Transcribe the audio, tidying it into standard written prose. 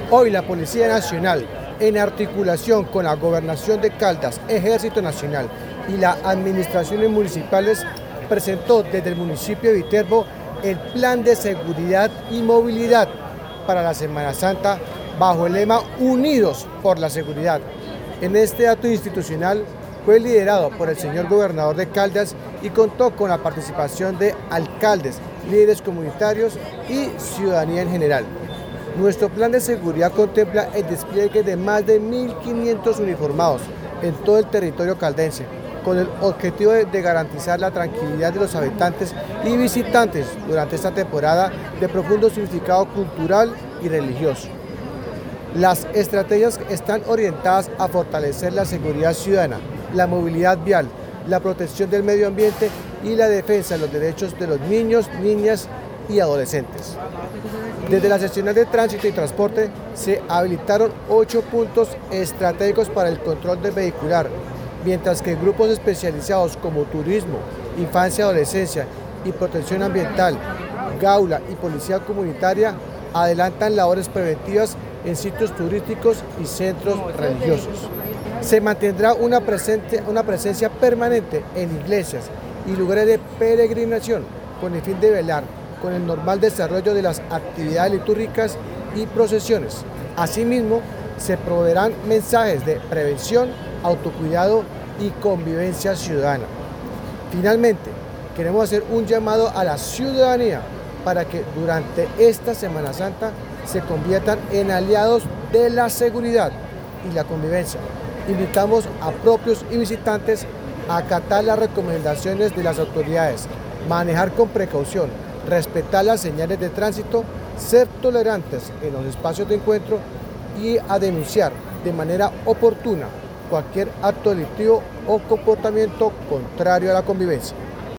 Hoy la Policía Nacional, en articulación con la Gobernación de Caldas, Ejército Nacional y las administraciones municipales, presentó desde el municipio de Viterbo el Plan de Seguridad y Movilidad para la Semana Santa bajo el lema Unidos por la Seguridad. En este acto institucional fue liderado por el señor gobernador de Caldas y contó con la participación de alcaldes, líderes comunitarios y ciudadanía en general. Nuestro plan de seguridad contempla el despliegue de más de 1.500 uniformados en todo el territorio caldense, con el objetivo de garantizar la tranquilidad de los habitantes y visitantes durante esta temporada de profundo significado cultural y religioso. Las estrategias están orientadas a fortalecer la seguridad ciudadana, la movilidad vial, la protección del medio ambiente y la defensa de los derechos de los niños, niñas y adolescentes. Desde la seccional de tránsito y transporte se habilitaron 8 puntos estratégicos para el control del vehicular, mientras que grupos especializados como turismo, infancia y adolescencia y protección ambiental, Gaula y policía comunitaria adelantan labores preventivas en sitios turísticos y centros religiosos. Se mantendrá una presencia permanente en iglesias y lugares de peregrinación con el fin de velar con el normal desarrollo de las actividades litúrgicas y procesiones. Asimismo, se proveerán mensajes de prevención, autocuidado y convivencia ciudadana. Finalmente, queremos hacer un llamado a la ciudadanía para que durante esta Semana Santa se conviertan en aliados de la seguridad y la convivencia. Invitamos a propios y visitantes a acatar las recomendaciones de las autoridades, manejar con precaución, respetar las señales de tránsito, ser tolerantes en los espacios de encuentro y a denunciar de manera oportuna cualquier acto delictivo o comportamiento contrario a la convivencia.